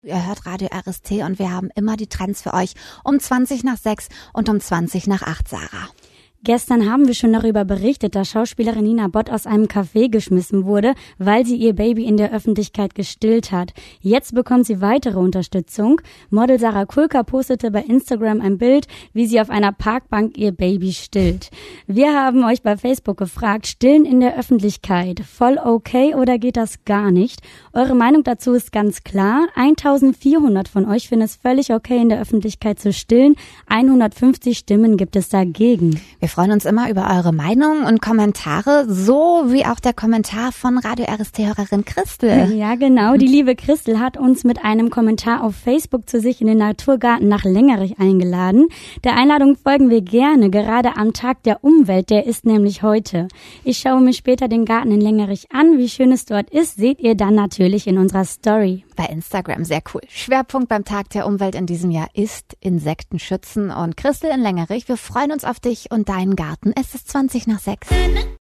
Ihr hört Radio RST und wir haben immer die Trends für euch um 20:06 und um 20:08, Sarah. Gestern haben wir schon darüber berichtet, dass Schauspielerin Nina Bott aus einem Café geschmissen wurde, weil sie ihr Baby in der Öffentlichkeit gestillt hat. Jetzt bekommt sie weitere Unterstützung. Model Sarah Kulka postete bei Instagram ein Bild, wie sie auf einer Parkbank ihr Baby stillt. Wir haben euch bei Facebook gefragt, Stillen in der Öffentlichkeit, voll okay oder geht das gar nicht? Eure Meinung dazu ist ganz klar. 1400 von euch finden es völlig okay, in der Öffentlichkeit zu stillen. 150 Stimmen gibt es dagegen. Wir freuen uns immer über eure Meinungen und Kommentare, so wie auch der Kommentar von Radio RST-Hörerin Christel. Ja, genau. Die liebe Christel hat uns mit einem Kommentar auf Facebook zu sich in den Naturgarten nach Lengerich eingeladen. Der Einladung folgen wir gerne, gerade am Tag der Umwelt, der ist nämlich heute. Ich schaue mir später den Garten in Lengerich an. Wie schön es dort ist, seht ihr dann natürlich in unserer Story. Bei Instagram, sehr cool. Schwerpunkt beim Tag der Umwelt in diesem Jahr ist Insekten schützen. Und Christel in Lengerich, wir freuen uns auf dich und deinen Garten. Es ist 20:06.